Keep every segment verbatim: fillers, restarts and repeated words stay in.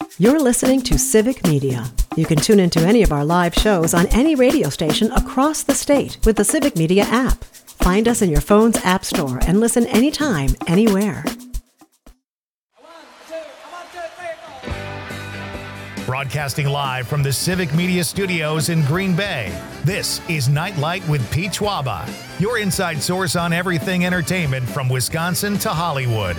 You're listening to Civic Media. You can tune into any of our live shows on any radio station across the state with the Civic Media app. Find us in your phone's app store and listen anytime, anywhere. Broadcasting live from the Civic Media Studios in Green Bay, this is Nightlight with Pete Schwaba, your inside source on everything entertainment from Wisconsin to Hollywood.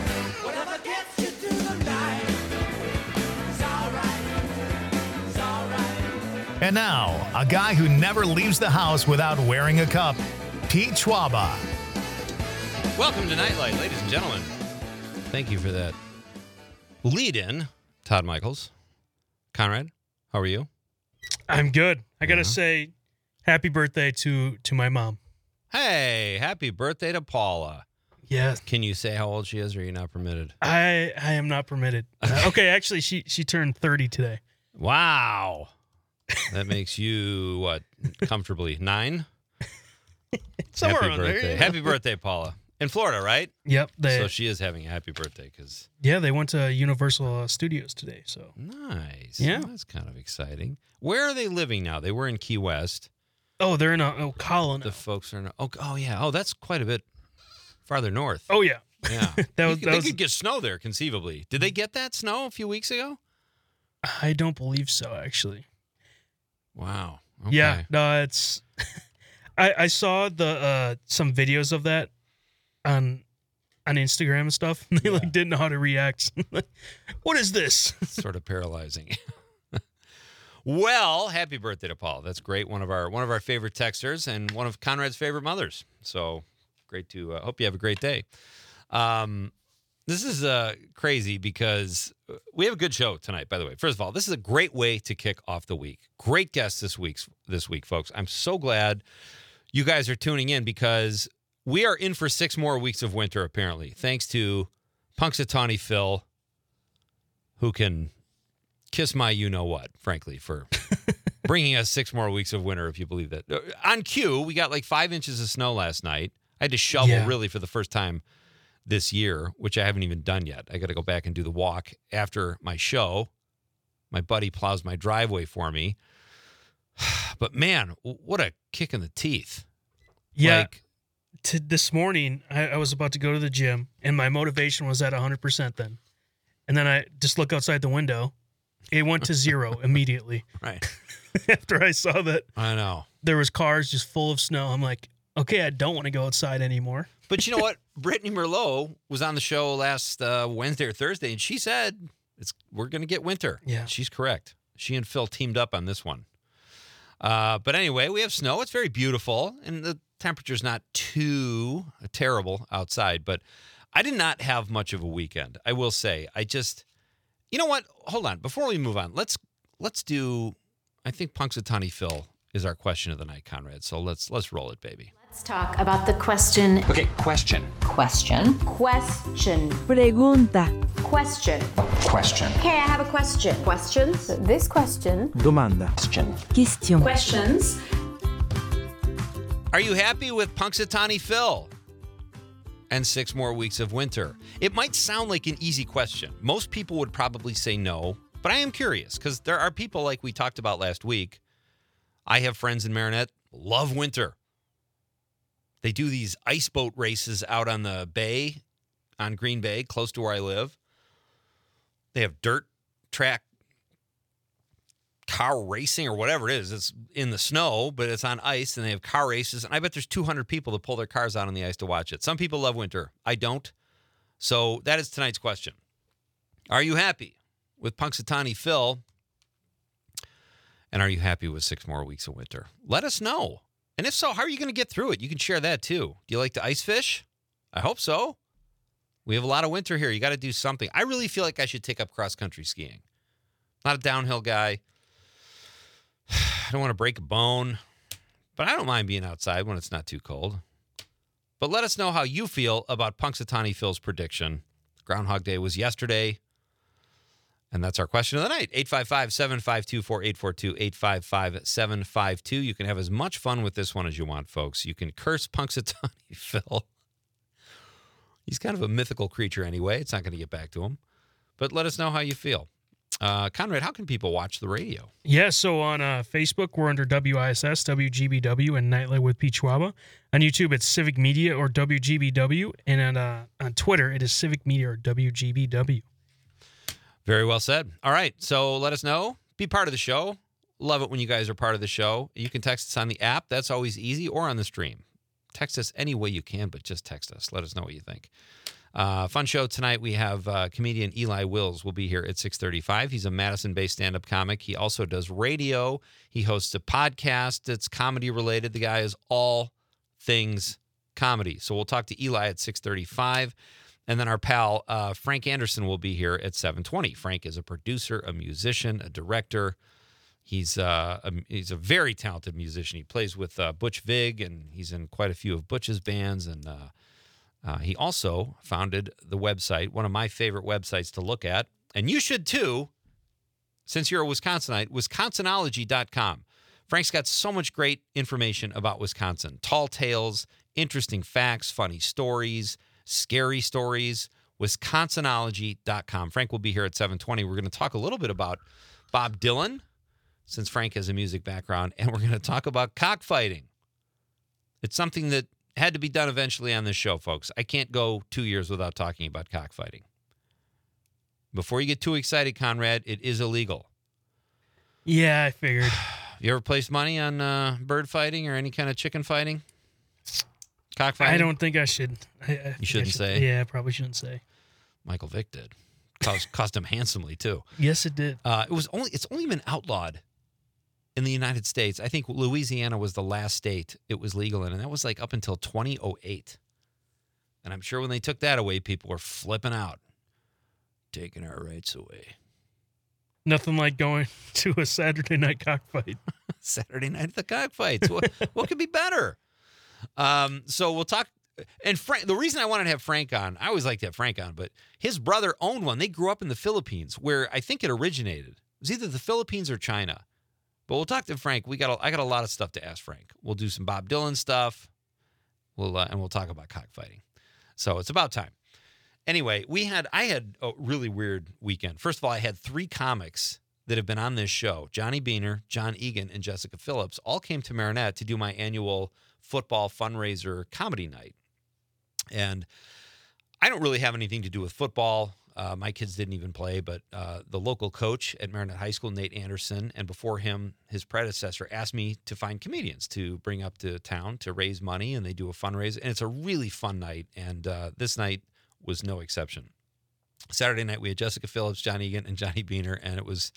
And now, a guy who never leaves the house without wearing a cup, Pete Schwaba. Welcome to Nightlight, ladies and gentlemen. Thank you for that lead-in, Todd Michaels. Conrad, how are you? I'm good. I got to Uh-huh. say happy birthday to, to my mom. Hey, happy birthday to Paula. Yeah. Can you say how old she is, or are you not permitted? I I am not permitted. Uh, okay, actually, she she turned thirty today. Wow. That makes you, what, comfortably nine? Somewhere happy around birthday. there. yeah. Happy birthday, Paula. In Florida, right? Yep. They, So she is having a happy birthday because yeah, they went to Universal uh, Studios today. So nice. Yeah. Well, that's kind of exciting. Where are they living now? They were in Key West. oh, they're in uh, Ocala now. The folks are in, oh, oh yeah. Oh, that's quite a bit farther north. Oh yeah. Yeah. That was- You- that they was- could get snow there conceivably. Did they get that snow a few weeks ago? I don't believe so. Actually. Wow. Okay. Yeah. No, it's. I I saw the uh, some videos of that on on Instagram and stuff. And they Yeah. like didn't know how to react. What is this? Sort of paralyzing. Well, happy birthday to Paul. That's great. One of our one of our favorite texters and one of Conrad's favorite mothers. So great to uh, hope you have a great day. Um, this is uh, crazy because we have a good show tonight. By the way, first of all, this is a great way to kick off the week. Great guests this week, this week, folks. I'm so glad you guys are tuning in because we are in for six more weeks of winter. Apparently, thanks to Punxsutawney Phil, who can kiss my you-know-what, frankly, for bringing us six more weeks of winter, if you believe that. On cue, we got like five inches of snow last night. I had to shovel Yeah. really for the first time this year, which I haven't even done yet. I got to go back and do the walk after my show. My buddy plows my driveway for me. But man, what a kick in the teeth. Yeah. Like, To this morning, I, I was about to go to the gym, and my motivation was at one hundred percent then. And then I just look outside the window. It went to zero immediately. right. After I saw that I know. there was cars just full of snow, I'm like, okay, I don't want to go outside anymore. But you know what? Brittany Merlot was on the show last uh, Wednesday or Thursday, and she said it's we're going to get winter. Yeah. She's correct. She and Phil teamed up on this one. Uh, but anyway, we have snow. It's very beautiful, and the temperature's not too terrible outside. But I did not have much of a weekend, I will say. I just, you know what? Hold on. Before we move on, let's let's do. I think Punxsutawney Phil is our question of the night, Conrad. So let's let's roll it, baby. Let's talk about the question. Okay, question. Question. Question. Pregunta. Question. Question. Okay, I have a question. Questions? This question. Domanda. Question. Question. Questions. Are you happy with Punxsutawney Phil and six more weeks of winter? It might sound like an easy question. Most people would probably say no, but I am curious because there are people like we talked about last week. I have friends in Marinette, love winter. They do these ice boat races out on the bay, on Green Bay, close to where I live. They have dirt track car racing or whatever it is. It's in the snow, but it's on ice, and they have car races. And I bet there's two hundred people that pull their cars out on the ice to watch it. Some people love winter. I don't. So that is tonight's question. Are you happy with Punxsutawney Phil? And are you happy with six more weeks of winter? Let us know. And if so, how are you going to get through it? You can share that too. Do you like to ice fish? I hope so. We have a lot of winter here. You got to do something. I really feel like I should take up cross-country skiing. Not a downhill guy. I don't want to break a bone, but I don't mind being outside when it's not too cold. But let us know how you feel about Punxsutawney Phil's prediction. Groundhog Day was yesterday, and that's our question of the night. eight five five, seven five two, four eight four two, eight five five, seven five two. You can have as much fun with this one as you want, folks. You can curse Punxsutawney Phil. He's kind of a mythical creature anyway. It's not going to get back to him. But let us know how you feel. Uh, Conrad, how can people watch the radio? Yeah, so on uh, Facebook, we're under W I S S, W G B W, and Nightlight with Pete Schwaba. On YouTube, it's Civic Media or W G B W. And on, uh, on Twitter, it is Civic Media or W G B W. Very well said. All right, so let us know. Be part of the show. Love it when you guys are part of the show. You can text us on the app. That's always easy, or on the stream. Text us any way you can, but just text us. Let us know what you think. Uh, fun show tonight. We have uh, comedian Eli Wills will be here at six thirty-five. He's a Madison-based stand-up comic. He also does radio. He hosts a podcast that's comedy-related. The guy is all things comedy. So we'll talk to Eli at six thirty-five. And then our pal uh, Frank Anderson will be here at seven twenty. Frank is a producer, a musician, a director. He's uh, a, he's a very talented musician. He plays with uh, Butch Vig, and he's in quite a few of Butch's bands. And uh, uh, he also founded the website, one of my favorite websites to look at. And you should too, since you're a Wisconsinite, wisconsinology dot com. Frank's got so much great information about Wisconsin. Tall tales, interesting facts, funny stories, scary stories. wisconsinology dot com. Frank will be here at seven twenty. We're going to talk a little bit about Bob Dylan, since Frank has a music background, and we're going to talk about cockfighting. It's something that had to be done eventually on this show, folks. I can't go two years without talking about cockfighting. Before you get too excited, Conrad, it is illegal. Yeah, I figured. You ever placed money on uh, bird fighting or any kind of chicken fighting? Cockfighting? I don't think I should. I, I think You shouldn't I should, say? Yeah, I probably shouldn't say. Michael Vick did. Cost, cost him handsomely, too. Yes, it did. Uh, it was only It's only been outlawed in the United States. I think Louisiana was the last state it was legal in, and that was like up until two thousand eight. And I'm sure when they took that away, people were flipping out, taking our rights away. Nothing like going to a Saturday night cockfight. Saturday night at the cockfights. What, what could be better? Um, so we'll talk. And Frank, the reason I wanted to have Frank on, I always like to have Frank on, but his brother owned one. They grew up in the Philippines, where I think it originated. It was either the Philippines or China. But we'll talk to Frank. We got a, I got a lot of stuff to ask Frank. We'll do some Bob Dylan stuff. We'll uh, and we'll talk about cockfighting. So it's about time. Anyway, we had I had a really weird weekend. First of all, I had three comics that have been on this show: Johnny Beaner, John Egan, and Jessica Phillips. All came to Marinette to do my annual football fundraiser comedy night. And I don't really have anything to do with football. Uh, my kids didn't even play, but uh, the local coach at Marinette High School, Nate Anderson, and before him, his predecessor, asked me to find comedians to bring up to town to raise money, and they do a fundraiser. And it's a really fun night, and uh, this night was no exception. Saturday night, we had Jessica Phillips, John Egan, and Johnny Beaner, and it was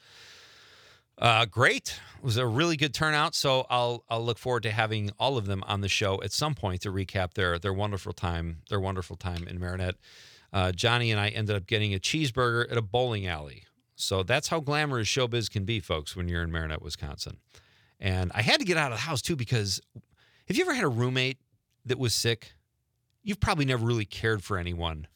uh, great. It was a really good turnout, so I'll I'll look forward to having all of them on the show at some point to recap their their wonderful time, their wonderful time in Marinette. Uh, Johnny and I ended up getting a cheeseburger at a bowling alley. So that's how glamorous showbiz can be, folks, when you're in Marinette, Wisconsin. And I had to get out of the house, too, because have you ever had a roommate that was sick? You've probably never really cared for anyone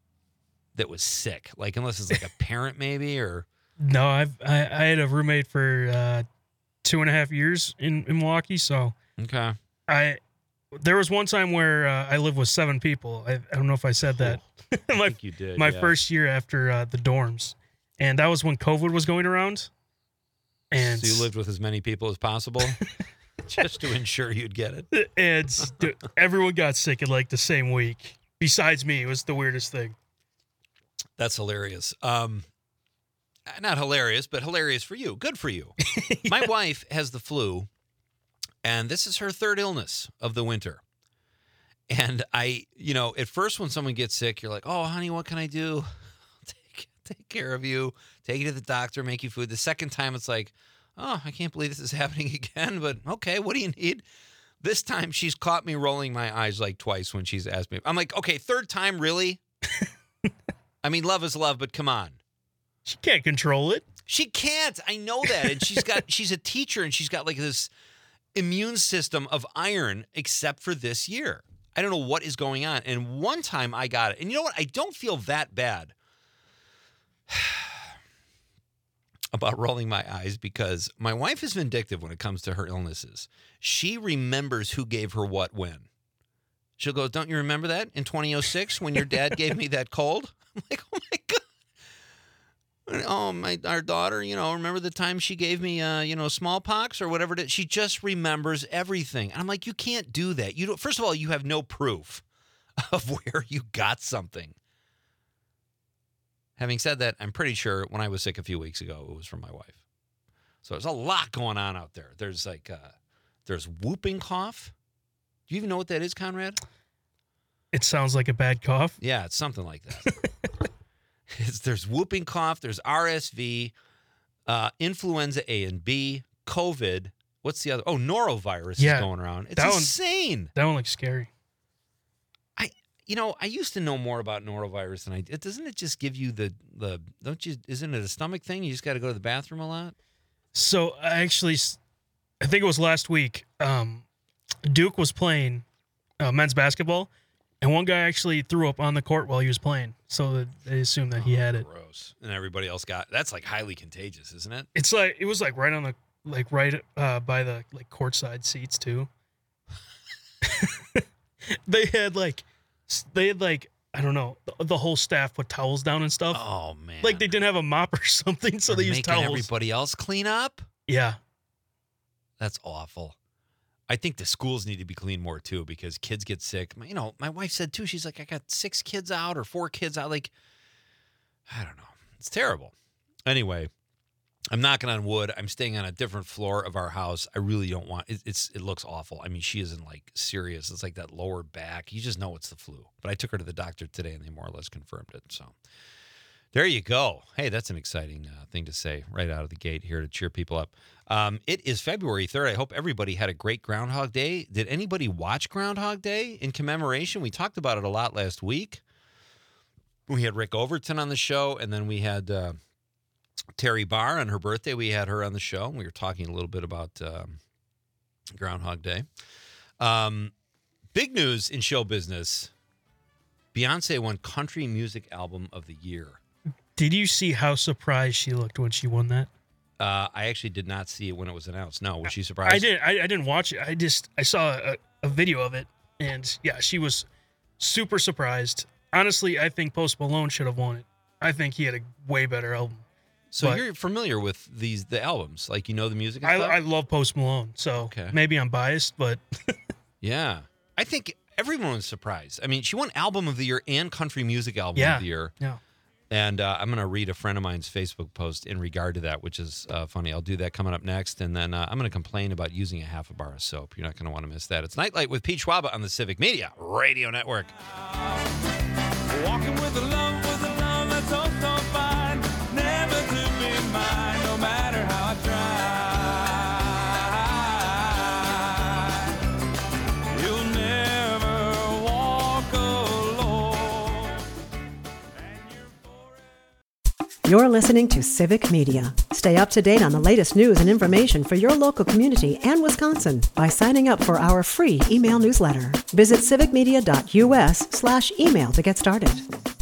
that was sick, like unless it's like a parent maybe or... No, I've I, I had a roommate for uh, two and a half years in, in Milwaukee, so Okay. I there was one time where uh, I lived with seven people. I, I don't know if I said that. I my think you did, my yeah. first year after uh, the dorms, and that was when COVID was going around. And So you lived with as many people as possible just to ensure you'd get it? and dude, everyone got sick in like the same week. Besides me, it was the weirdest thing. That's hilarious. Um, not hilarious, but hilarious for you. Good for you. My wife has the flu, and this is her third illness of the winter. And I, you know, at first when someone gets sick, you're like, oh, honey, what can I do? take, take care of you, take you to the doctor, make you food. The second time, it's like, oh, I can't believe this is happening again, but okay, what do you need? This time, she's caught me rolling my eyes like twice when she's asked me. I'm like, okay, third time, really? I mean, love is love, but come on. She can't control it. She can't. I know that. And she's got she's a teacher and she's got like this immune system of iron except for this year. I don't know what is going on. And one time I got it. And you know what? I don't feel that bad about rolling my eyes because my wife is vindictive when it comes to her illnesses. She remembers who gave her what when. She'll go, don't you remember that in twenty oh six when your dad gave me that cold? I'm like, oh my God. Oh, my our daughter, you know, remember the time she gave me, uh, you know, smallpox or whatever it is? She just remembers everything. And I'm like, you can't do that. You don't, first of all, you have no proof of where you got something. Having said that, I'm pretty sure when I was sick a few weeks ago, it was from my wife. So there's a lot going on out there. There's like, uh, there's whooping cough. Do you even know what that is, Conrad? It sounds like a bad cough. Yeah, it's something like that. it's, there's whooping cough. There's R S V, uh, influenza A and B, COVID. What's the other? Oh, norovirus Yeah, is going around. It's that one- insane. That one looks scary. I, you know, I used to know more about norovirus than I did. Doesn't it just give you the the? Don't you? Isn't it a stomach thing? You just got to go to the bathroom a lot. So I actually, s- I think it was last week. Um, Duke was playing uh, men's basketball, and one guy actually threw up on the court while he was playing. So that they assumed that he had it. Gross. And everybody else got. That's like highly contagious, isn't it? It's like it was like right on the like right uh, by the like courtside seats too. They had like s- they had like I don't know the, the whole staff put towels down and stuff. Oh man. Like they didn't have a mop or something, so Or they used making towels. everybody else clean up. Yeah, That's awful. I think the schools need to be cleaned more too because kids get sick. My- You know, my wife said too. She's like, I got six kids out or four kids out. Like, I don't know. It's terrible. Anyway, I'm knocking on wood. I'm staying on a different floor of our house. I really don't want it. It's it looks awful. I mean, she isn't like serious. It's like that lower back. You just know it's the flu. But I took her to the doctor today, and they more or less confirmed it. So there you go. Hey, that's an exciting uh, thing to say right out of the gate here to cheer people up. Um, it is February third. I hope everybody had a great Groundhog Day. Did anybody watch Groundhog Day in commemoration? We talked about it a lot last week. We had Rick Overton on the show, and then we had uh, Terry Barr on her birthday. We had her on the show. We were talking a little bit about um, Groundhog Day. Um, big news in show business. Beyonce won Country Music Album of the Year. did you see how surprised she looked when she won that? Uh, I actually did not see it when it was announced. No, was she surprised? I didn't. I, I didn't watch it. I just I saw a, a video of it, and yeah, she was super surprised. Honestly, I think Post Malone should have won it. I think he had a way better album. So but- you're familiar with these the albums, like you know the music. And I, stuff? I love Post Malone, so Okay. maybe I'm biased, but Yeah, I think everyone was surprised. I mean, she won Album of the Year and Country Music Album Yeah. of the Year. yeah. And uh, I'm going to read a friend of mine's Facebook post in regard to that, which is uh, funny. I'll do that coming up next. And then uh, I'm going to complain about using a half a bar of soap. You're not going to want to miss that. It's Nightlight with Pete Schwaba on the Civic Media Radio Network. Walking with a love, with a love that's so, so fine. Never to be mine, no matter how I try. You'll never walk alone. And you're forever. You're listening to Civic Media. Stay up to date on the latest news and information for your local community and Wisconsin by signing up for our free email newsletter. Visit civicmedia.us slash email to get started.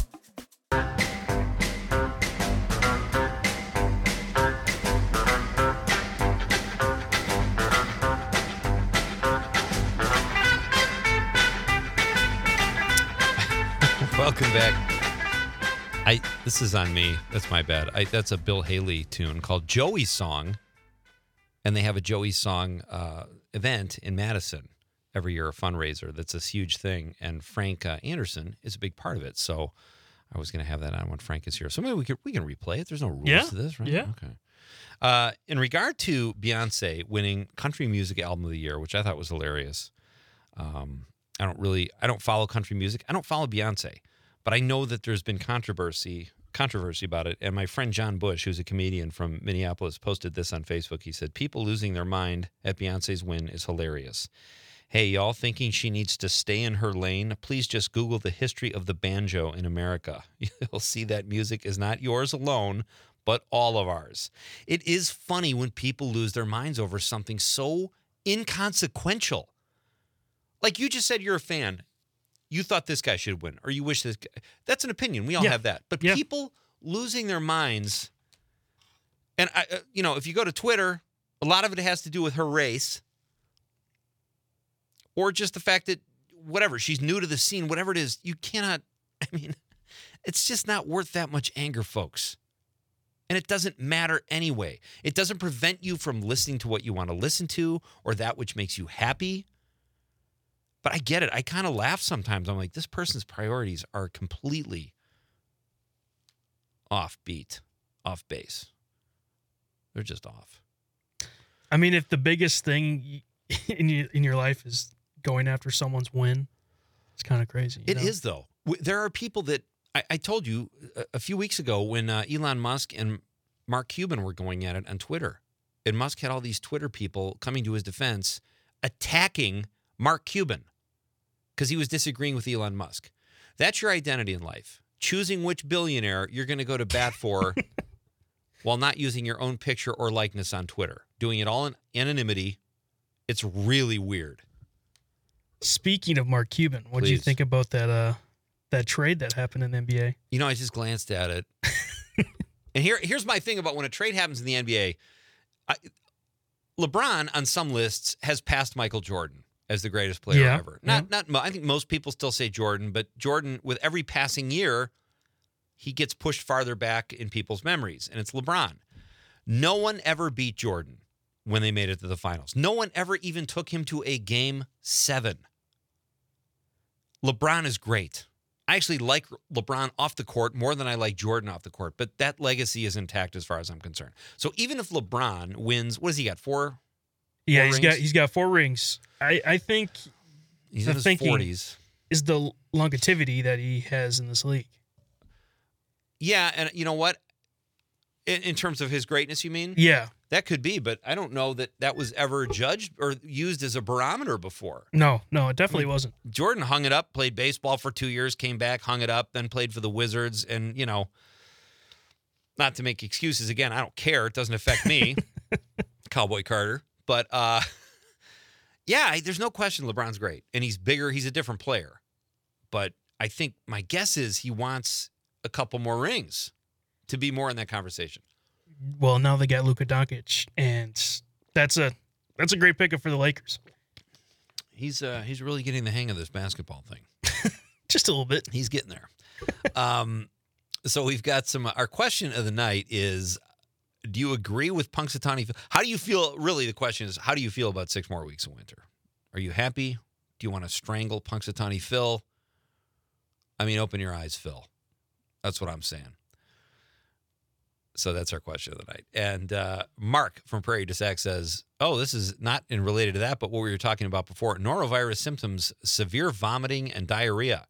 Welcome back. I This is on me. That's my bad. I, that's a Bill Haley tune called Joey's Song. And they have a Joey's Song uh, event in Madison every year, a fundraiser. That's this huge thing. And Frank uh, Anderson is a big part of it. So I was going to have that on when Frank is here. So maybe we, could, we can replay it. There's no rules Yeah, to this, right? yeah. Okay. Uh, in regard to Beyonce winning Country Music Album of the Year, which I thought was hilarious. Um, I don't really, I don't follow country music. I don't follow Beyonce. But I know that there's been controversy controversy about it. And my friend John Bush, who's a comedian from Minneapolis, posted this on Facebook. He said, people losing their mind at Beyonce's win is hilarious. Hey, y'all thinking she needs to stay in her lane? Please just Google the history of the banjo in America. You'll see that music is not yours alone, but all of ours. It is funny when people lose their minds over something so inconsequential. Like you just said, you're a fan. You thought this guy should win, or you wish this guy. That's an opinion. We all Yeah. have that. But Yeah. people losing their minds, and I, uh, you know, if you go to Twitter, a lot of it has to do with her race, or just the fact that whatever she's new to the scene, whatever it is, you cannot. I mean, it's just not worth that much anger, folks. And it doesn't matter anyway. It doesn't prevent you from listening to what you want to listen to or that which makes you happy. But I get it. I kind of laugh sometimes. I'm like, this person's priorities are completely offbeat, off base. They're just off. I mean, if the biggest thing in your, in your life is going after someone's win, it's kind of crazy. It is, though. There are people that I, I told you a, a few weeks ago when uh, Elon Musk and Mark Cuban were going at it on Twitter. And Musk had all these Twitter people coming to his defense, attacking Mark Cuban because he was disagreeing with Elon Musk. That's your identity in life. Choosing which billionaire you're going to go to bat for while not using your own picture or likeness on Twitter. Doing it all in anonymity. It's really weird. Speaking of Mark Cuban, what do you Please. think about that uh, that trade that happened in the N B A? You know, I just glanced at it. And here, here's my thing about when a trade happens in the N B A. I, LeBron, on some lists, has passed Michael Jordan as the greatest player Yeah, ever. yeah. Not, not. mo- I think most people still say Jordan, but Jordan, with every passing year, he gets pushed farther back in people's memories, and it's LeBron. No one ever beat Jordan when they made it to the finals. No one ever even took him to a game seven. LeBron is great. I actually like LeBron off the court more than I like Jordan off the court, but that legacy is intact as far as I'm concerned. So even if LeBron wins, what has he got? Four? Yeah, Four he's rings? got he's got four rings. I, I think He's The in his thinking- forties. is the longevity that he has in this league. Yeah, and you know what? In, in terms of his greatness, you mean? Yeah. That could be, but I don't know that that was ever judged or used as a barometer before. No, no, it definitely wasn't. Jordan hung it up, played baseball for two years, came back, hung it up, then played for the Wizards. And, you know, not to make excuses again, I don't care. It doesn't affect me, Cowboy Carter. But, uh, yeah, I- there's no question LeBron's great. And he's bigger. He's a different player. But I think my guess is he wants a couple more rings to be more in that conversation. Well, now they got Luka Doncic, and that's a that's a great pickup for the Lakers. He's uh, he's really getting the hang of this basketball thing. Just a little bit. He's getting there. um, so we've got some. Our question of the night is: do you agree with Punxsutawney? How do you feel? Really, the question is: how do you feel about six more weeks of winter? Are you happy? Do you want to strangle Punxsutawney Phil? I mean, open your eyes, Phil. That's what I'm saying. So that's our question of the night. And uh, Mark from Prairie du Sac says, oh, this is not in related to that, but what we were talking about before. Norovirus symptoms, severe vomiting and diarrhea.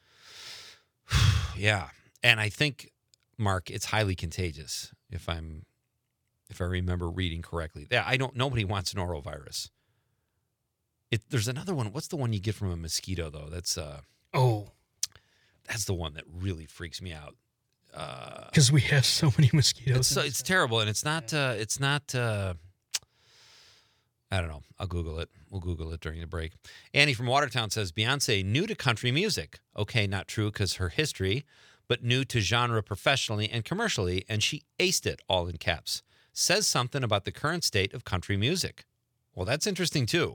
Yeah. And I think, Mark, it's highly contagious, if I'm if I remember reading correctly. Yeah, I don't nobody wants norovirus. It, there's another one. What's the one you get from a mosquito, though? That's uh Oh, that's the one that really freaks me out. Uh because we have so many mosquitoes. It's so, in it's this terrible, and it's not. Uh, it's not. Uh, I don't know. I'll Google it. We'll Google it during the break. Annie from Watertown says Beyonce new to country music. Okay, not true because her history, but new to genre professionally and commercially, and she aced it. All in caps. Says something about the current state of country music. Well, that's interesting too.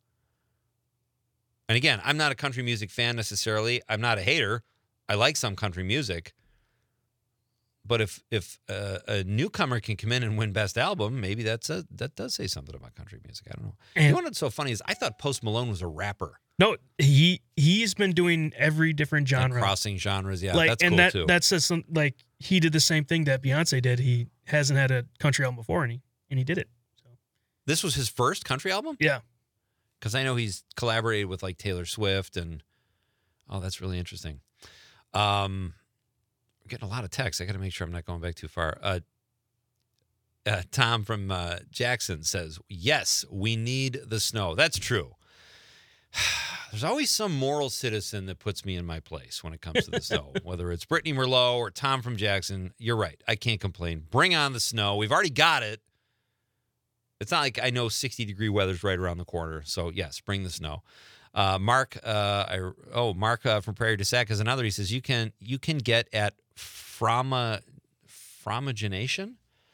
And again, I'm not a country music fan necessarily. I'm not a hater. I like some country music. But if if uh, a newcomer can come in and win Best Album, maybe that's a, that does say something about country music. I don't know. And- you know what's so funny is I thought Post Malone was a rapper. No, he he's been doing every different Like genre. crossing genres. Yeah, like, that's and cool that too. that says some, like he did the same thing that Beyonce did. He hasn't had a country album before, and he and he did it. So This was his first country album? yeah, Because I know he's collaborated with like Taylor Swift and oh, that's really interesting. Um, we're getting a lot of texts. I got to make sure I'm not going back too far. Uh, uh, Tom from uh, Jackson says, yes, we need the snow. That's true. There's always some moral citizen that puts me in my place when it comes to the snow, whether it's Brittany Merlot or Tom from Jackson. You're right. I can't complain. Bring on the snow. We've already got it. It's not like I know sixty degree weather's right around the corner. So, yes, bring the snow. Uh, Mark, uh, I, oh, Mark uh, from Prairie du Sac is another. He says you can you can get at froma, fromagination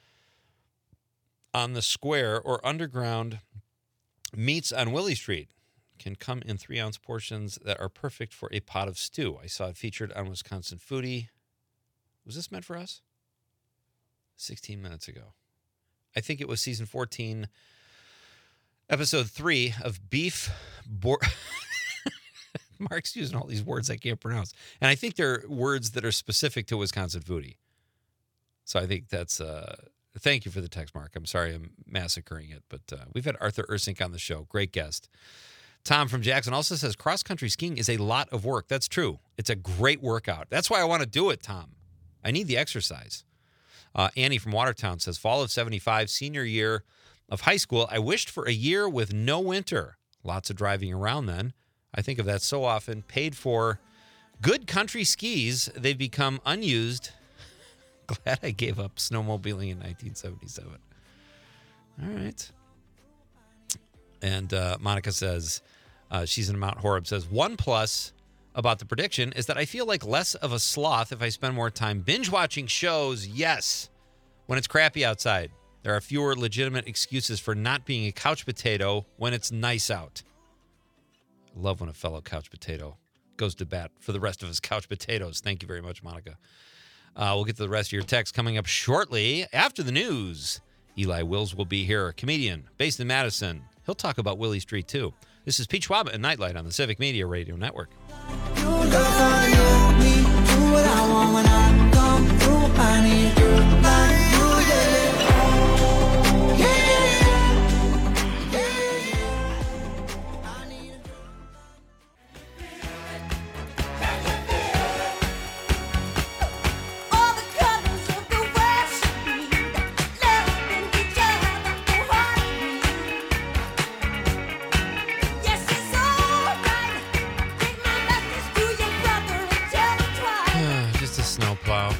on the square or underground meats on Willie Street. Can come in three ounce portions that are perfect for a pot of stew. I saw it featured on Wisconsin Foodie. Was this meant for us? sixteen minutes ago. I think it was season fourteen, episode three of Beef Bor- Mark's using all these words I can't pronounce. And I think they're words that are specific to Wisconsin foodie. So I think that's, uh, thank you for the text, Mark. I'm sorry I'm massacring it, but uh, we've had Arthur Ursink on the show. Great guest. Tom from Jackson also says cross-country skiing is a lot of work. That's true. It's a great workout. That's why I want to do it, Tom. I need the exercise. Uh, Annie from Watertown says, fall of seventy-five, senior year of high school. I wished for a year with no winter. Lots of driving around then. I think of that so often. Paid for good country skis. They've become unused. Glad I gave up snowmobiling in nineteen seventy-seven. All right. And uh, Monica says, uh, she's in Mount Horeb, says, one plus about the prediction is that I feel like less of a sloth if I spend more time binge watching shows. Yes. When it's crappy outside, there are fewer legitimate excuses for not being a couch potato when it's nice out. I love when a fellow couch potato goes to bat for the rest of his couch potatoes. Thank you very much, Monica. Uh, we'll get to the rest of your text coming up shortly after the news. Eli Wills will be here, a comedian based in Madison. He'll talk about Willie Street, too. This is Pete Schwab and Nightlight on the Civic Media Radio Network. Just a snowplow.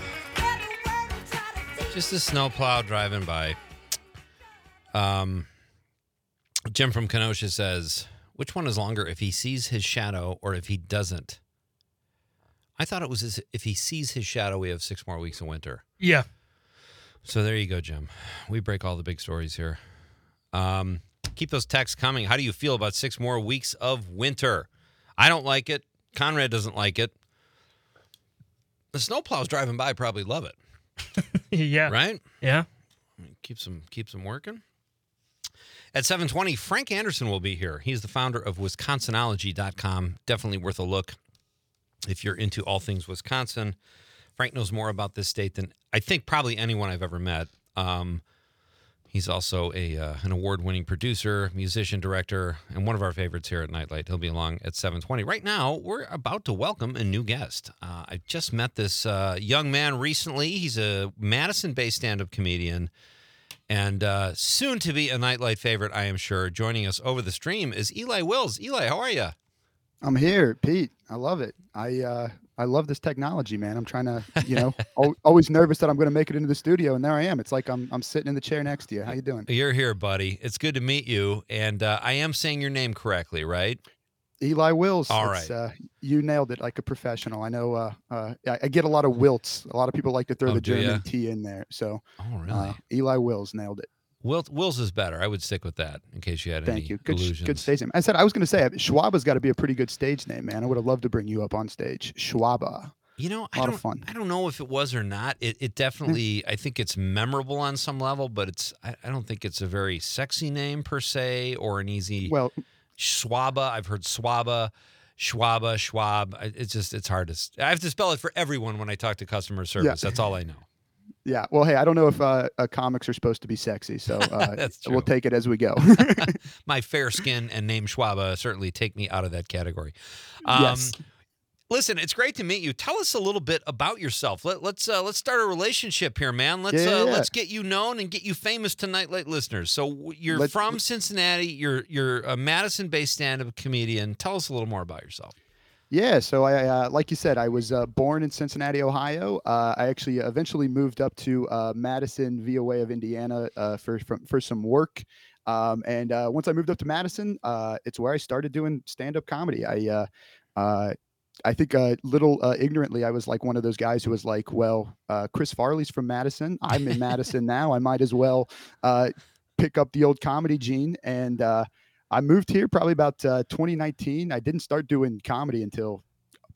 Just a snowplow driving by. Um, Jim from Kenosha says, which one is longer, if he sees his shadow or if he doesn't? I thought it was as if he sees his shadow, we have six more weeks of winter. Yeah. So there you go, Jim. We break all the big stories here. Um, keep those texts coming. How do you feel about six more weeks of winter? I don't like it. Conrad doesn't like it. The snowplows driving by probably love it. Yeah. Right? Yeah. Keeps them, keeps them working. At seven twenty, Frank Anderson will be here. He's the founder of Wisconsinology dot com. Definitely worth a look if you're into all things Wisconsin. Frank knows more about this state than I think probably anyone I've ever met. Um, he's also a uh, an award-winning producer, musician, director, and one of our favorites here at Nightlight. He'll be along at seven twenty. Right now, we're about to welcome a new guest. Uh, I just met this uh, young man recently. He's a Madison-based stand-up comedian and uh, soon to be a Nightlight favorite, I am sure. Joining us over the stream is Eli Wills. Eli, how are you? I'm here, Pete. I love it. I uh, I love this technology, man. I'm trying to, you know, al- always nervous that I'm going to make it into the studio, and there I am. It's like I'm I'm sitting in the chair next to you. How you doing? You're here, buddy. It's good to meet you, and uh, I am saying your name correctly, right? Eli Wills. All It's, right. Uh, you nailed it like a professional. I know. Uh, uh, I, I get a lot of wilts. A lot of people like to throw Oh, the do ya? German T in there. So Oh, really? uh, Eli Wills nailed it. Will, Wills is better. I would stick with that in case you had any Thank you. Good, illusions. good stage name. I said I was going to say Schwaba's got to be a pretty good stage name, man. I would have loved to bring you up on stage. Schwaba. You know, I lot don't, of fun. I don't know if it was or not. It, it definitely, I think it's memorable on some level, but it's, I, I don't think it's a very sexy name per se or an easy. Well, Schwaba. I've heard Swaba, Schwaba, Schwab. I- It's just, it's hard to, s- I have to spell it for everyone when I talk to customer service. That's all I know. yeah. Well, hey, I don't know if uh, uh, comics are supposed to be sexy, so uh, That's true. we'll take it as we go. My fair skin and name Schwaba certainly take me out of that category. Um, Yes. Listen, it's great to meet you. Tell us a little bit about yourself. Let, let's uh, let's start a relationship here, man. Let's Yeah, yeah, uh, yeah. let's get you known and get you famous to Nightlight listeners. So w- you're Let's- from Cincinnati. You're you're a Madison-based stand-up comedian. Tell us a little more about yourself. Yeah, so I, uh, like you said, I was uh, born in Cincinnati, Ohio. Uh, I actually eventually moved up to uh, Madison via way of Indiana uh, for from, for some work. Um, and uh, once I moved up to Madison, uh, it's where I started doing stand-up comedy. I, uh, uh, I think a little uh, ignorantly, I was like one of those guys who was like, "Well, uh, Chris Farley's from Madison. I'm in Madison now. I might as well uh, pick up the old comedy gene." And uh, I moved here probably about uh, twenty nineteen. I didn't start doing comedy until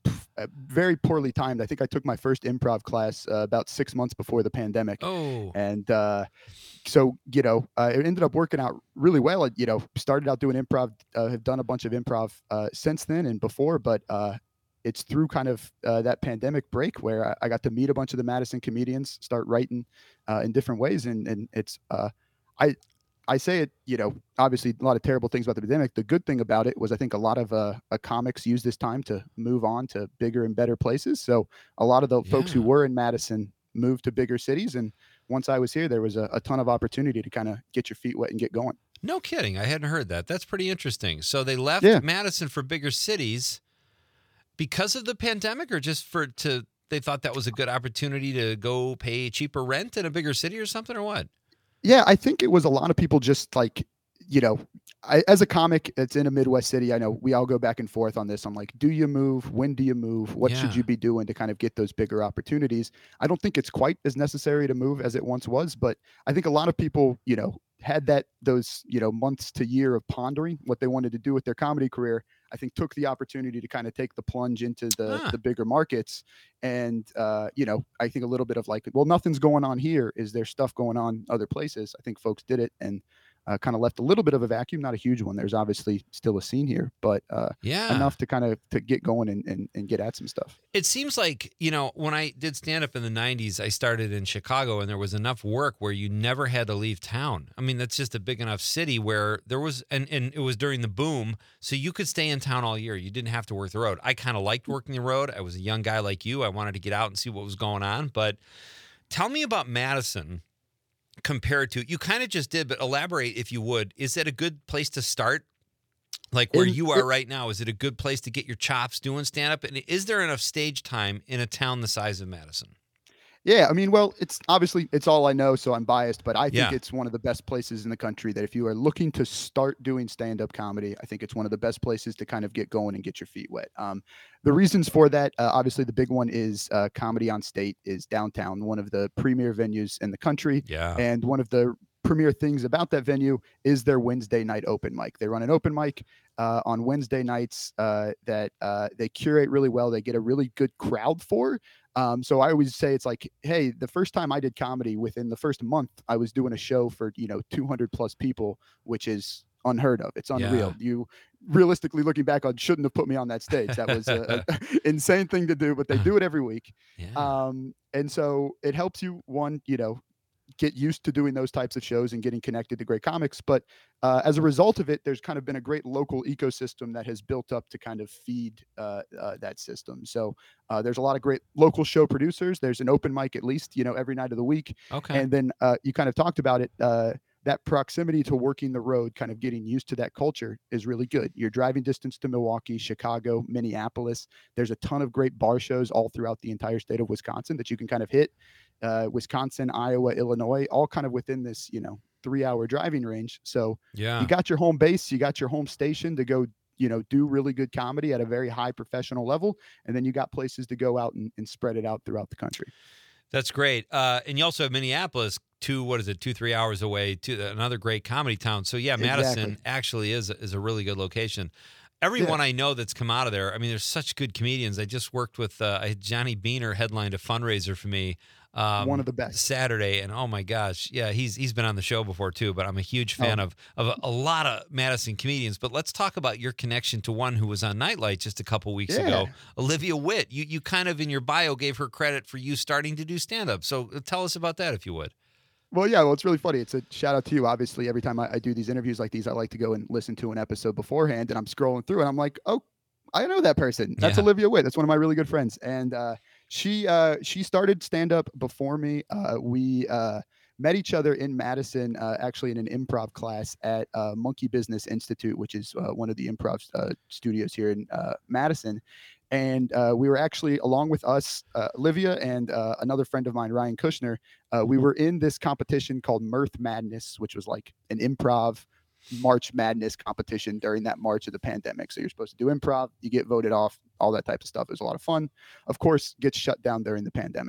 uh, very poorly timed. I think I took my first improv class uh, about six months before the pandemic. Oh, And uh, so, you know, uh, it ended up working out really well. I, you know, started out doing improv, uh, have done a bunch of improv uh, since then and before, but uh, it's through kind of uh, that pandemic break where I, I got to meet a bunch of the Madison comedians, start writing uh, in different ways. And, and it's, uh, I, I say it, you know, obviously a lot of terrible things about the pandemic. The good thing about it was I think a lot of uh, uh, comics use this time to move on to bigger and better places. So a lot of the folks who Yeah. were in Madison moved to bigger cities. And once I was here, there was a, a ton of opportunity to kind of get your feet wet and get going. no kidding. I hadn't heard that. That's pretty interesting. So they left Yeah. Madison for bigger cities because of the pandemic, or just for to they thought that was a good opportunity to go pay cheaper rent in a bigger city or something, or what? Yeah, I think it was a lot of people just like, you know, I, as a comic, it's in a Midwest city. I know we all go back and forth on this. I'm like, do you move? When do you move? What should Yeah. you be doing to kind of get those bigger opportunities? I don't think it's quite as necessary to move as it once was, but I think a lot of people, you know, had that those, you know, months to year of pondering what they wanted to do with their comedy career. I think took the opportunity to kind of take the plunge into the Ah. the bigger markets. And uh, you know, I think a little bit of like, well, nothing's going on here. Is there stuff going on other places? I think folks did it and uh, kind of left a little bit of a vacuum, not a huge one. There's obviously still a scene here, but uh, Yeah. enough to kind of to get going and, and and get at some stuff. It seems like, you know, when I did stand up in the nineties, I started in Chicago, and there was enough work where you never had to leave town. I mean, that's just a big enough city where there was, and, and it was during the boom, so you could stay in town all year. You didn't have to work the road. I kind of liked working the road. I was a young guy like you. I wanted to get out and see what was going on. But tell me about Madison compared to, you kind of just did, but elaborate if you would. Is it a good place to start? Like where In- you are it- right now, is it a good place to get your chops doing stand up? And is there enough stage time in a town the size of Madison? Yeah, I mean, well, it's obviously it's all I know, so I'm biased, but I think Yeah. it's one of the best places in the country that if you are looking to start doing stand-up comedy, I think it's one of the best places to kind of get going and get your feet wet. Um, the reasons for that, uh, obviously, the big one is uh, Comedy on State is downtown, one of the premier venues in the country, Yeah. and one of the premier things about that venue is their Wednesday night open mic. They run an open mic uh, on Wednesday nights uh, that uh, they curate really well. They get a really good crowd for. Um, so I always say it's like, hey, the first time I did comedy, within the first month, I was doing a show for, you know, two hundred plus people, which is unheard of. It's unreal. You realistically looking back on, shouldn't have put me on that stage. That was an insane thing to do, but they do it every week. Yeah. Um, and so it helps you, one, you know, get used to doing those types of shows and getting connected to great comics. But uh, as a result of it, there's kind of been a great local ecosystem that has built up to kind of feed uh, uh, that system. So uh, there's a lot of great local show producers. There's an open mic at least, you know, every night of the week. Okay. And then uh, you kind of talked about it. Uh, that proximity to working the road, kind of getting used to that culture is really good. You're driving distance to Milwaukee, Chicago, Minneapolis. There's a ton of great bar shows all throughout the entire state of Wisconsin that you can kind of hit. Uh, Wisconsin, Iowa, Illinois, all kind of within this, you know, three hour driving range. So yeah. you got your home base, you got your home station to go, you know, do really good comedy at a very high professional level. And then you got places to go out and, and spread it out throughout the country. That's great. Uh, and you also have Minneapolis, two, what is it, two, three hours away, to another great comedy town. So yeah, Madison Exactly. actually is a, is a really good location. Everyone I know that's come out of there, I mean, there's such good comedians. I just worked with uh, I had Johnny Beaner headlined a fundraiser for me. Um, One of the best. Saturday, and oh my gosh, yeah, he's he's been on the show before too. But I'm a huge fan Oh. of of a, a lot of Madison comedians. But let's talk about your connection to one who was on Nightlight just a couple weeks Yeah. ago, Olivia Witt. You you kind of in your bio gave her credit for you starting to do stand up. So tell us about that if you would. Well, yeah, well, it's really funny. It's a shout out to you. Obviously, every time I, I do these interviews like these, I like to go and listen to an episode beforehand, and I'm scrolling through, and I'm like, oh, I know that person. That's Yeah. Olivia Witt. That's one of my really good friends, and uh, she uh, she started stand up before me. Uh, we uh, met each other in Madison, uh, actually in an improv class at uh, Monkey Business Institute, which is uh, one of the improv uh, studios here in uh, Madison. And uh, we were actually, along with us, uh, Olivia and uh, another friend of mine, Ryan Kushner, uh, we were in this competition called Mirth Madness, which was like an improv March Madness competition during that March of the pandemic. So you're supposed to do improv, you get voted off, all that type of stuff. It was a lot of fun. Of course, gets shut down during the pandemic.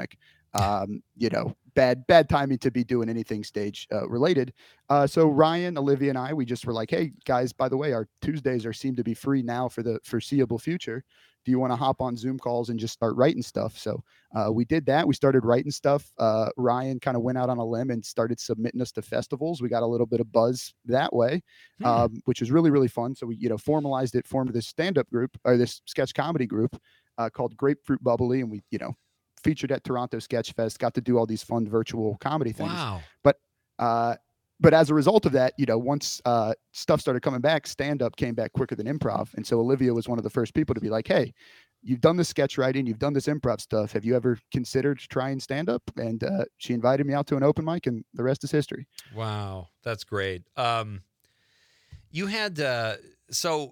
um, you know, bad bad timing to be doing anything stage uh, related. Uh, so Ryan, Olivia, and I, we just were like, hey guys, by the way, our Tuesdays are seem to be free now for the foreseeable future. Do you want to hop on Zoom calls and just start writing stuff? So uh, we did that. We started writing stuff. Uh, Ryan kind of went out on a limb and started submitting us to festivals. We got a little bit of buzz that way, Hmm. um, which was really, really fun. So we, you know, formalized it, formed this stand-up group or this sketch comedy group uh, called Grapefruit Bubbly. And we, you know, featured at Toronto Sketch Fest, got to do all these fun virtual comedy things. Wow. But uh, but as a result of that, you know, once uh, stuff started coming back, stand-up came back quicker than improv. And so Olivia was one of the first people to be like, hey, you've done this sketch writing, you've done this improv stuff. Have you ever considered trying stand-up? And uh, she invited me out to an open mic, and the rest is history. Wow, that's great. Um, you had uh, so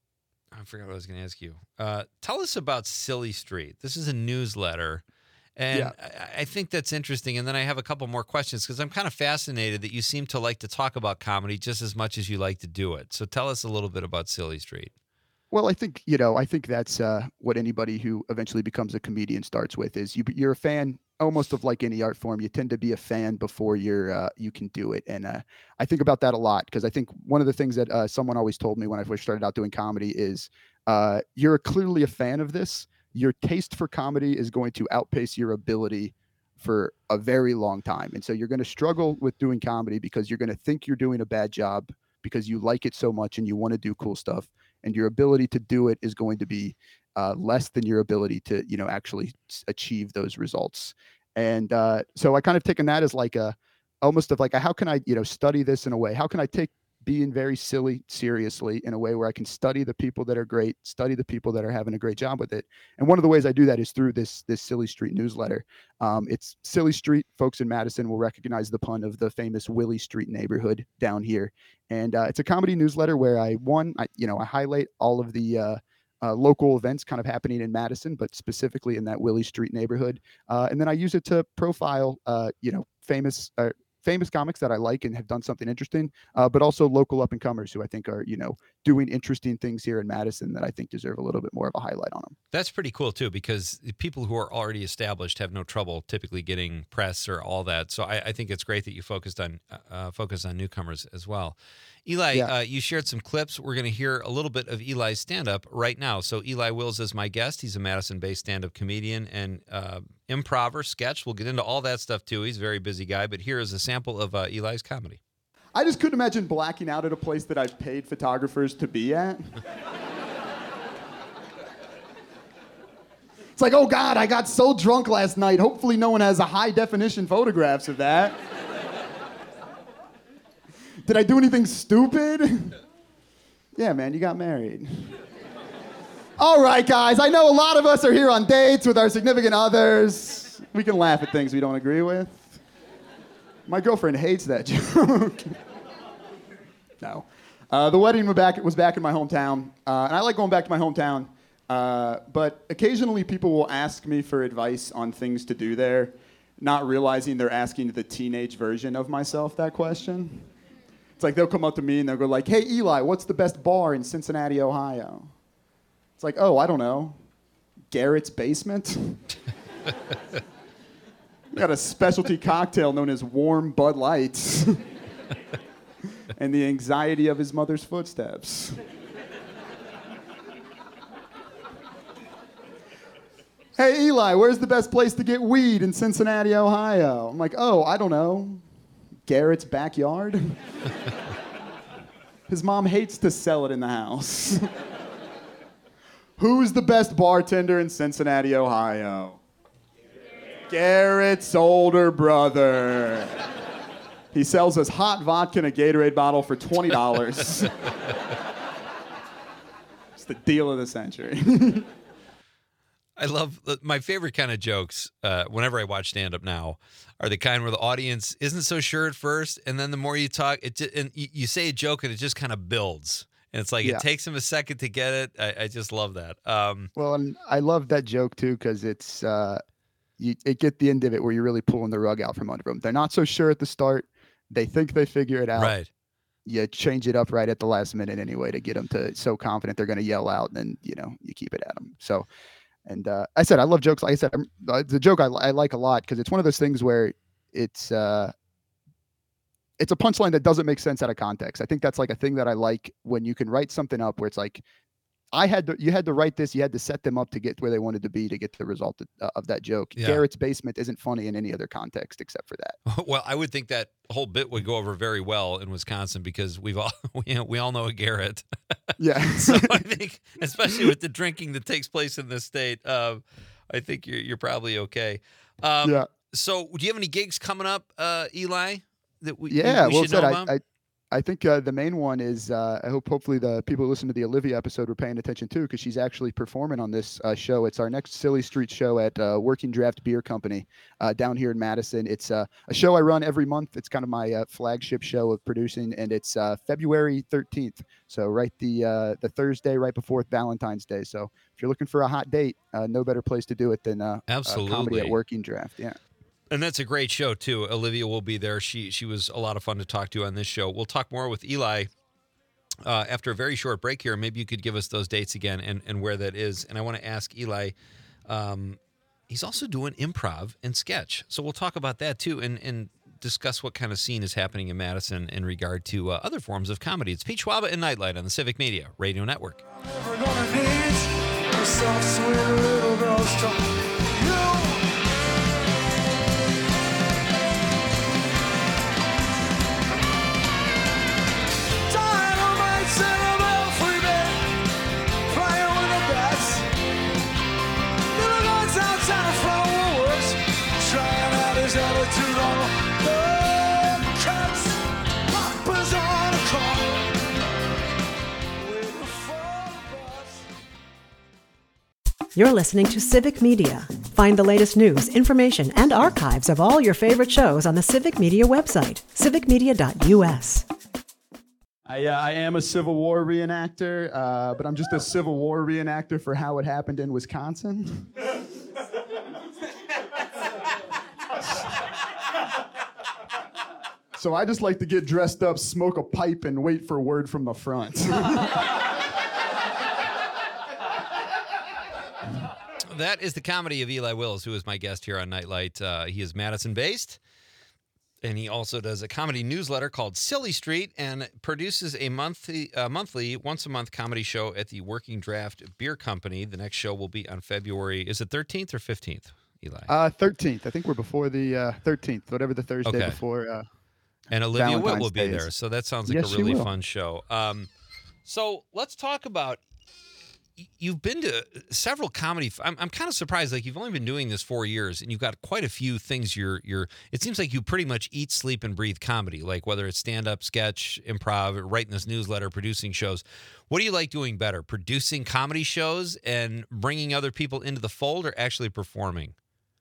I forgot what I was going to ask you. Uh, tell us about Silly Street. This is a newsletter, and Yeah. I, I think that's interesting. And then I have a couple more questions because I'm kind of fascinated that you seem to like to talk about comedy just as much as you like to do it. So tell us a little bit about Silly Street. Well, I think, you know, I think that's uh, what anybody who eventually becomes a comedian starts with is you, you're a fan almost of like any art form. You tend to be a fan before you're, uh, you can do it. And uh, I think about that a lot because I think one of the things that uh, someone always told me when I first started out doing comedy is uh, you're clearly a fan of this. Your taste for comedy is going to outpace your ability for a very long time. And so you're going to struggle with doing comedy because you're going to think you're doing a bad job because you like it so much and you want to do cool stuff. And your ability to do it is going to be uh, less than your ability to, you know, actually s- achieve those results. And uh, so I kind of taken that as like a, almost of like, a, how can I, you know, study this in a way? How can I take being very silly seriously in a way where I can study the people that are great, study the people that are having a great job with it? And one of the ways I do that is through this this Silly Street newsletter. Um, it's Silly Street. Folks in Madison will recognize the pun of the famous Willie Street neighborhood down here. And uh, it's a comedy newsletter where I, one, I, you know, I highlight all of the uh, uh, local events kind of happening in Madison, but specifically in that Willie Street neighborhood. Uh, and then I use it to profile, uh, you know, famous uh, famous comics that I like and have done something interesting, uh, but also local up and comers who I think are, you know, doing interesting things here in Madison that I think deserve a little bit more of a highlight on them. That's pretty cool too, because the people who are already established have no trouble typically getting press or all that. So I, I think it's great that you focused on uh, focus on newcomers as well. Eli, Yeah. uh, you shared some clips. We're going to hear a little bit of Eli's stand-up right now. So Eli Wills is my guest. He's a Madison-based stand-up comedian and uh, improver, sketch. We'll get into all that stuff too. He's a very busy guy, but here is a sample of uh, Eli's comedy. I just couldn't imagine blacking out at a place that I've paid photographers to be at. It's like, oh God, I got so drunk last night. Hopefully no one has a high definition photographs of that. Did I do anything stupid? Yeah, man, you got married. All right, guys, I know a lot of us are here on dates with our significant others. We can laugh at things we don't agree with. My girlfriend hates that joke. No. Uh, the wedding was back, was back in my hometown, uh, and I like going back to my hometown, uh, but occasionally people will ask me for advice on things to do there, not realizing they're asking the teenage version of myself that question. It's like they'll come up to me and they'll go like, hey, Eli, what's the best bar in Cincinnati, Ohio? It's like, oh, I don't know. Garrett's Basement? We got a specialty cocktail known as Warm Bud Lights. And the anxiety of his mother's footsteps. Hey, Eli, where's the best place to get weed in Cincinnati, Ohio? I'm like, oh, I don't know. Garrett's backyard? His mom hates to sell it in the house. Who's the best bartender in Cincinnati, Ohio? Garrett's older brother. He sells us hot vodka in a Gatorade bottle for twenty dollars. It's the deal of the century. I love my favorite kind of jokes uh, whenever I watch stand-up now are the kind where the audience isn't so sure at first, and then the more you talk, it just, and you, you say a joke and it just kind of builds. And it's like Yeah. it takes them a second to get it. I, I just love that. Um, Well, and I love that joke too because it's uh, you it get the end of it where you're really pulling the rug out from under them. They're not so sure at the start. They think they figure it out. right. You change it up right at the last minute anyway to get them to so confident they're going to yell out, and then you know you keep it at them. So, And uh, I said I love jokes. Like I said, I'm, uh, it's a joke I, I like a lot because it's one of those things where it's uh, it's a punchline that doesn't make sense out of context. I think that's like a thing that I like when you can write something up where it's like, I had to, you had to write this, you had to set them up to get where they wanted to be to get the result of, uh, of that joke. Yeah. Garrett's basement isn't funny in any other context except for that. Well, I would think that whole bit would go over very well in Wisconsin because we've all you know, we all know a Garrett. Yeah. So I think, especially with the drinking that takes place in this state, uh, I think you're you're probably okay. Um, Yeah. So, do you have any gigs coming up, uh, Eli? That we Yeah, we well should said. know I, about? I I think uh, the main one is uh, I hope hopefully the people who listen to the Olivia episode were paying attention too because she's actually performing on this uh, show. It's our next Silly Street show at uh, Working Draft Beer Company uh, down here in Madison. It's uh, a show I run every month. It's kind of my uh, flagship show of producing, and it's uh, February thirteenth. So right the uh, the Thursday right before Valentine's Day. So if you're looking for a hot date, uh, no better place to do it than uh, uh, comedy Absolutely. at Working Draft. Yeah. And that's a great show too. Olivia will be there. She she was a lot of fun to talk to on this show. We'll talk more with Eli uh, after a very short break here. Maybe you could give us those dates again and, and where that is. And I want to ask Eli. Um, he's also doing improv and sketch, so we'll talk about that too, and and discuss what kind of scene is happening in Madison in regard to uh, other forms of comedy. It's Pete Schwaba and Nightlight on the Civic Media Radio Network. We're gonna need a soft, sweet little girl's talk. You. Dynamite sentimental free band, flying with the best. Little guns outside from Woolworths, trying out his attitude on the cuts. Poppers on a car, waiting for the bus. You're listening to Civic Media. Find the latest news, information, and archives of all your favorite shows on the Civic Media website, civic media dot u s. I, uh, I am a Civil War reenactor, uh, but I'm just a Civil War reenactor for how it happened in Wisconsin. So I just like to get dressed up, smoke a pipe, and wait for word from the front. That is the comedy of Eli Wills, who is my guest here on Nightlight. Uh, he is Madison-based, and he also does a comedy newsletter called Silly Street and produces a monthly, uh, monthly, once-a-month comedy show at the Working Draft Beer Company. The next show will be on February, is it thirteenth or fifteenth, Eli? Uh, thirteenth. I think we're before the uh, thirteenth, whatever the Thursday Okay. before. Uh, And Olivia Witt will Valentine's be Day there, is- so that sounds like Yes, a she really will. fun show. Um, so let's talk about. y- You've been to several comedy. f- I'm I'm kind of surprised. Like you've only been doing this four years, and you've got quite a few things. You're you're. It seems like you pretty much eat, sleep, and breathe comedy. Like whether it's stand up, sketch, improv, writing this newsletter, producing shows. What do you like doing better? Producing comedy shows and bringing other people into the fold, or actually performing?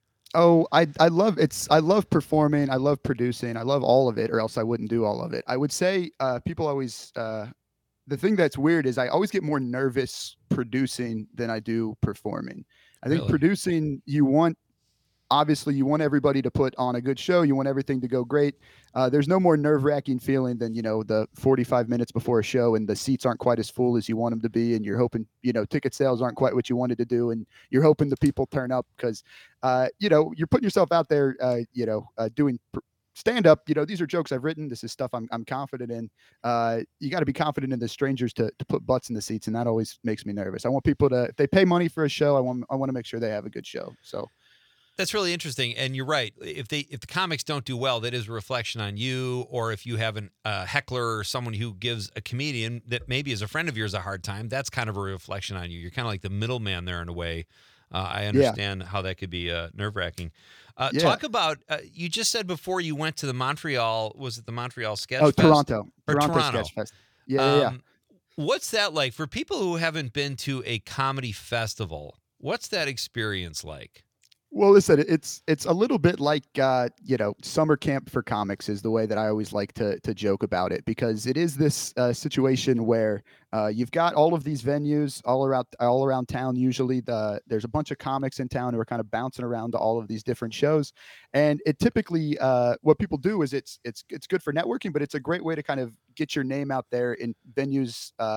Oh, I I love it's I love performing. I love producing. I love all of it, or else I wouldn't do all of it. I would say uh, people always uh, the thing that's weird is I always get more nervous producing than I do performing. I think Really? producing you want obviously you want everybody to put on a good show. You want everything to go great. Uh, there's no more nerve-wracking feeling than, you know, the forty-five minutes before a show and the seats aren't quite as full as you want them to be. And you're hoping, you know, ticket sales aren't quite what you wanted to do. And you're hoping the people turn up because, uh, you know, you're putting yourself out there, uh, you know, uh, doing pr- stand up. You know, these are jokes I've written. This is stuff I'm, I'm confident in. Uh, you got to be confident in the strangers to, to put butts in the seats. And that always makes me nervous. I want people to, if they pay money for a show, I want, I want to make sure they have a good show. So. That's really interesting, and you're right. If they if the comics don't do well, that is a reflection on you. Or if you have a uh, heckler or someone who gives a comedian that maybe is a friend of yours a hard time, that's kind of a reflection on you. You're kind of like the middleman there in a way. Uh, I understand how that could be uh, nerve wracking. Uh, Yeah. Talk about uh, you just said before you went to the Montreal. Was it the Montreal Sketch? Oh, Fest? Toronto. Or Toronto, Toronto. Sketch Fest. Yeah, yeah, yeah. Um, What's that like for people who haven't been to a comedy festival? What's that experience like? Well, listen, it's it's a little bit like uh, you know, summer camp for comics is the way that I always like to to joke about it, because it is this uh, situation where uh, you've got all of these venues all around all around town. Usually, the there's a bunch of comics in town who are kind of bouncing around to all of these different shows, and it typically uh, what people do is it's it's it's good for networking, but it's a great way to kind of get your name out there in venues. Uh,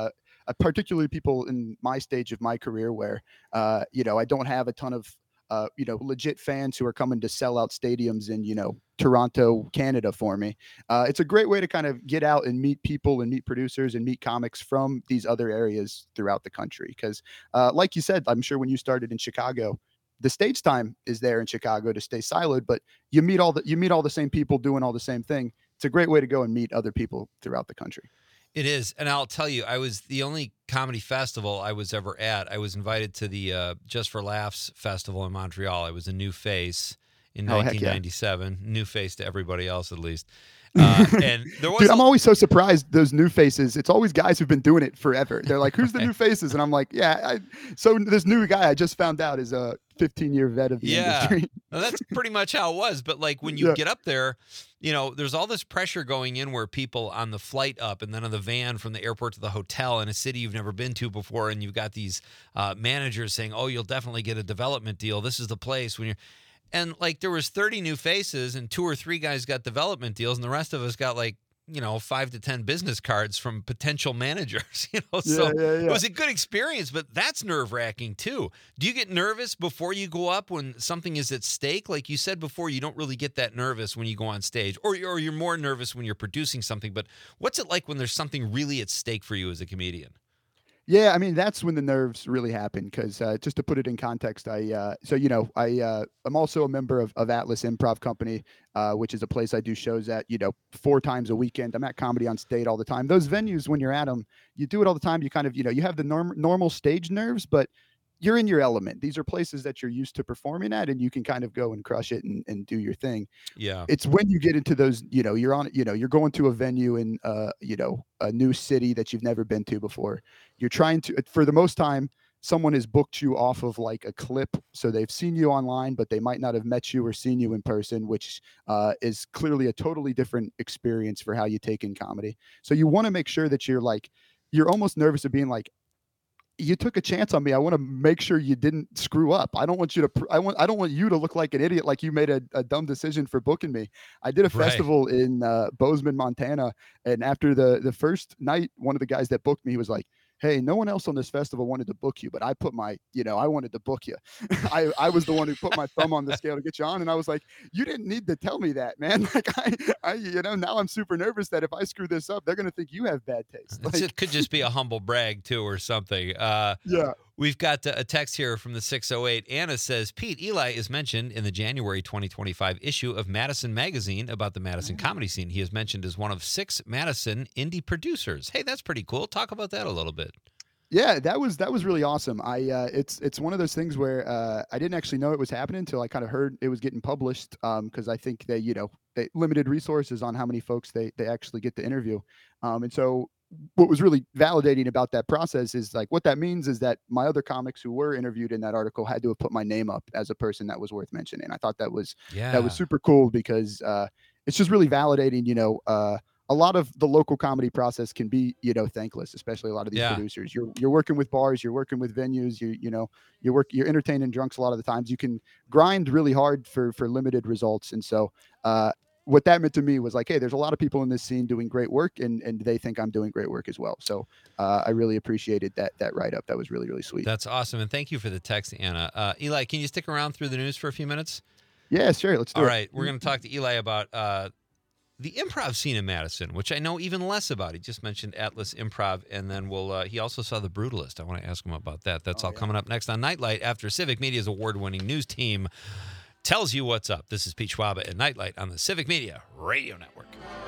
particularly people in my stage of my career where, uh, you know, I don't have a ton of, uh, you know, legit fans who are coming to sell out stadiums in, you know, Toronto, Canada for me. Uh, it's a great way to kind of get out and meet people and meet producers and meet comics from these other areas throughout the country. Because uh, like you said, I'm sure when you started in Chicago, the stage time is there in Chicago to stay siloed, but you meet all the, you meet all the same people doing all the same thing. It's a great way to go and meet other people throughout the country. It is. And I'll tell you, I was the only comedy festival I was ever at. I was invited to the uh, Just for Laughs festival in Montreal. I was a new face in Oh, heck nineteen ninety-seven. yeah. New face to everybody else, at least. Uh, and there was Dude, a- I'm always so surprised those new faces. It's always guys who've been doing it forever. They're like, who's the new faces? And I'm like, yeah. I, so this new guy I just found out is a fifteen year vet of the Yeah. industry. Well, that's pretty much how it was. But like when you Yeah. get up there, you know, there's all this pressure going in where people on the flight up and then on the van from the airport to the hotel in a city you've never been to before. And you've got these uh, managers saying, oh, you'll definitely get a development deal. This is the place when you're. And like there was thirty new faces and two or three guys got development deals and the rest of us got like, you know, five to ten business cards from potential managers, you know, so Yeah, yeah, yeah. it was a good experience, but that's nerve wracking too. Do you get nervous before you go up when something is at stake? Like you said before, you don't really get that nervous when you go on stage, or, or you're more nervous when you're producing something, but what's it like when there's something really at stake for you as a comedian? Yeah, I mean that's when the nerves really happen. Because uh, just to put it in context, I uh, so you know I uh, I'm also a member of, of Atlas Improv Company, uh, which is a place I do shows at. You know, four times a weekend. I'm at Comedy on State all the time. Those venues, when you're at them, you do it all the time. You kind of you know you have the norm, normal stage nerves, but you're in your element. These are places that you're used to performing at, and you can kind of go and crush it and, and do your thing. Yeah. It's when you get into those, you know, you're on, you know, you're going to a venue in, uh, you know, a new city that you've never been to before. You're trying to, for the most time, someone has booked you off of like a clip. So they've seen you online, but they might not have met you or seen you in person, which uh, is clearly a totally different experience for how you take in comedy. So you want to make sure that you're like, you're almost nervous of being like, you took a chance on me. I want to make sure you didn't screw up. I don't want you to, pr- I want, I don't want you to look like an idiot, like you made a, a dumb decision for booking me. I did a Right. festival in uh, Bozeman, Montana. And after the, the first night, one of the guys that booked me, he was like, hey, no one else on this festival wanted to book you, but I put my, you know, I wanted to book you. I, I was the one who put my thumb on the scale to get you on. And I was like, you didn't need to tell me that, man. Like I, I you know, now I'm super nervous that if I screw this up, they're going to think you have bad taste. It's- Like, it could just be a humble brag too or something. Uh, yeah. We've got a text here from the six oh eight. Anna says, Pete, Eli is mentioned in the January twenty twenty-five issue of Madison Magazine about the Madison comedy scene. He is mentioned as one of six Madison indie producers. Hey, that's pretty cool. Talk about that a little bit. Yeah, that was that was really awesome. I uh, it's it's one of those things where uh, I didn't actually know it was happening until I kind of heard it was getting published. Because I think they you know they limited resources on how many folks they they actually get to interview. Um, and so what was really validating about that process is like what that means is that my other comics who were interviewed in that article had to have put my name up as a person that was worth mentioning. I thought that was Yeah. that was super cool because uh, it's just really validating. You know. Uh, A lot of the local comedy process can be, you know, thankless, especially a lot of these Yeah. producers. You're you're working with bars, you're working with venues, you you know, you work you're entertaining drunks a lot of the times. You can grind really hard for for limited results. And so uh what that meant to me was like, hey, there's a lot of people in this scene doing great work and and they think I'm doing great work as well. So uh I really appreciated that that write up. That was really, really sweet. That's awesome. And thank you for the text, Anna. Uh, Eli, can you stick around through the news for a few minutes? Yeah, sure. Let's do All it. right. We're going to talk to Eli about uh, the improv scene in Madison, which I know even less about. He just mentioned Atlas Improv, and then we'll. Uh, he also saw The Brutalist. I want to ask him about that. That's Oh, all yeah. coming up next on Nightlight after Civic Media's award-winning news team tells you what's up. This is Pete Schwaba at Nightlight on the Civic Media Radio Network.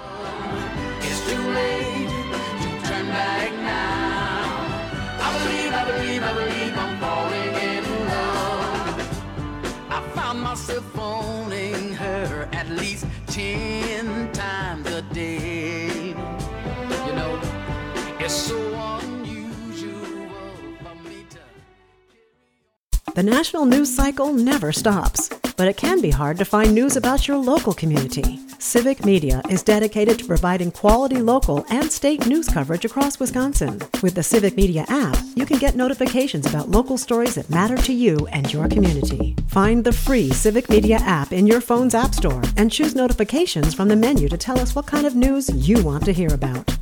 It's too late to turn back now. I believe, I believe, I believe I'm falling in love. I found myself phoning her at least ten times a day. You know, it's so unusual for me to. The national news cycle never stops, but it can be hard to find news about your local community. Civic Media is dedicated to providing quality local and state news coverage across Wisconsin. With the Civic Media app, you can get notifications about local stories that matter to you and your community. Find the free Civic Media app in your phone's app store and choose notifications from the menu to tell us what kind of news you want to hear about.